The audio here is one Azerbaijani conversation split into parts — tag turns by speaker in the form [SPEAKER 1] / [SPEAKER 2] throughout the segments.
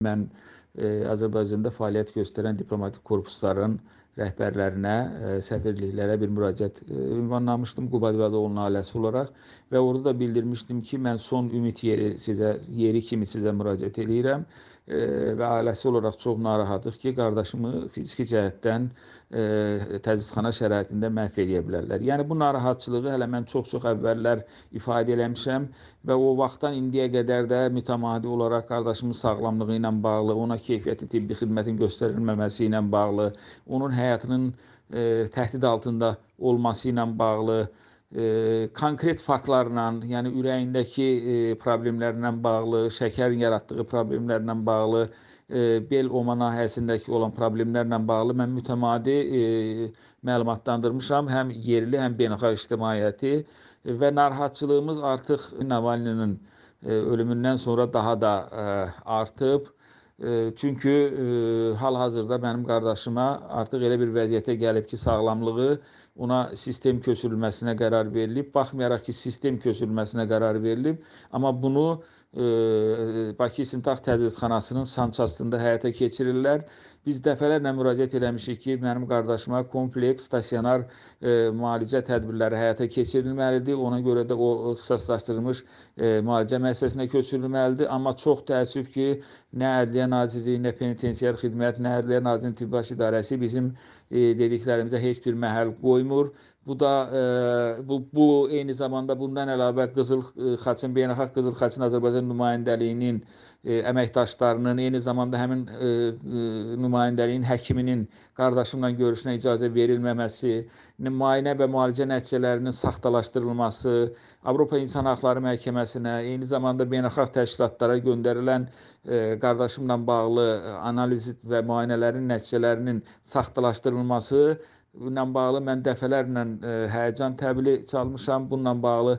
[SPEAKER 1] Mən Azərbaycanda fəaliyyət göstərən diplomatik korpusların rəhbərlərinə, səfirliklərə bir müraciət ünvanlamışdım Quba İbadoğlu'nun ailəsi olaraq və orada da bildirmişdim ki, mən son ümid yeri kimi sizə müraciət edirəm və ailəsi olaraq çox narahatıq ki, qardaşımı fiziki cəhətdən təzyiqxana şəraitində məhv edə bilərlər. Yəni bu narahatçılığı hələ mən çox əvvəllər ifadə eləmişəm və o vaxtdan indiyə qədər də mütəmadi olaraq qardaşımın sağlamlığı ilə bağlı, ona keyfiyyətli tibbi xidmətin göstərilməməsi ilə bağlı, onun həyatının təhdid altında olması ilə bağlı, konkret faktlarla, yəni ürəyindəki problemlərlə bağlı, şəkərin yaratdığı problemlərlə bağlı, bel oma nahiyəsindəki olan problemlərlə bağlı mən mütəmadi məlumatlandırmışam həm yerli, həm beynəlxalq ictimaiyyəti və narahatçılığımız artıq Navalny'nin ölümündən sonra daha da artıb. Çünki hal-hazırda mənim qardaşıma artıq elə bir vəziyyətə gəlib ki, sağlamlığı ona sistem köçürülməsinə qərar verilib. Baxmayaraq ki, sistem köçürülməsinə qərar verilib, amma bunu Bakı İstintaq Təcridxanasının sançastında həyata keçirirlər. Biz dəfələrlə müraciət eləmişik ki, mənim qardaşıma kompleks, stasionar müalicə tədbirləri həyata keçirilməlidir. Ona görə də o ixtisaslaşdırılmış müalicə müəssisəsinə köçürülməlidir. Amma çox təəssüf ki, nə Ədliyyə Nazirliyi, nə Penitensiar Xidmət, nə Ədliyyə Nazirliyinin Tibb Baş İdarəsi bizim dediklərimizə heç bir məhəl qoymur. Bu da bu eyni zamanda bundan əlavə Qızıl Xaçın, Beynəlxalq Qızıl Xaçın Azərbaycan nümayəndəliyinin əməkdaşlarının, eyni zamanda həmin nümayəndəliyin həkiminin qardaşımla görüşünə icazə verilməməsi, müayinə və müalicə nəticələrinin saxtalaşdırılması, Avropa İnsan Haqları Məhkəməsinə, eyni zamanda beynəlxalq təşkilatlara göndərilən qardaşımla bağlı analiz və müayinələrin nəticələrinin saxtalaşdırılması ilə bağlı mən dəfələrlə həyəcan təbili çalmışam. Bununla bağlı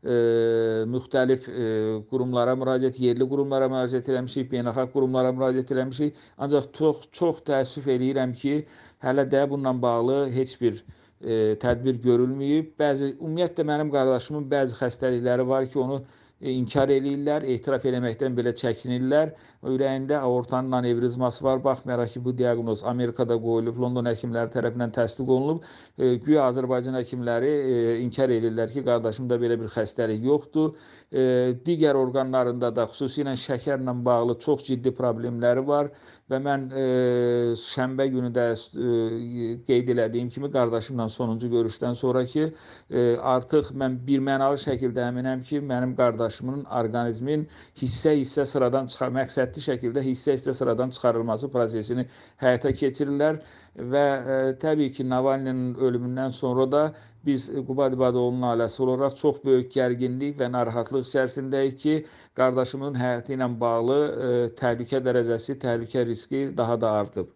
[SPEAKER 1] müxtəlif qurumlara müraciət, yerli qurumlara müraciət eləmişik, beynəlxalq qurumlara müraciət eləmişik. Ancaq çox təəssüf edirəm ki, hələ də bununla bağlı heç bir tədbir görülməyib. Ümumiyyətlə mənim qardaşımın bəzi xəstəlikləri var ki, onu inkar eləyirlər, etiraf eləməkdən belə çəkinirlər. Ürəyində aortanın anevrizması var. Baxmayaraq ki, bu diaqnoz Amerikada qoyulub, London həkimləri tərəfindən təsdiq olunub. Güya Azərbaycan həkimləri inkar eləyirlər ki, qardaşımda belə bir xəstəlik yoxdur. Digər orqanlarında da, xüsusilə şəkərlə bağlı çox ciddi problemləri var və mən şənbə günü də qeyd elədiyim kimi qardaşımla sonuncu görüşdən sonra ki, artıq mən birmənalı şəkildə əminəm ki, mənim qardaşımın orqanizmin hissə-hissə sıradan məqsədli şəkildə hissə-hissə sıradan çıxarılması prosesini həyata keçirirlər və təbii ki, Navalny'nin ölümündən sonra da biz Quba İbadoğlu'nun ailəsi olaraq çox böyük gərginlik və narahatlıq içərisindəyik ki, qardaşımın həyatı ilə bağlı təhlükə dərəcəsi, təhlükə riski daha da artıb.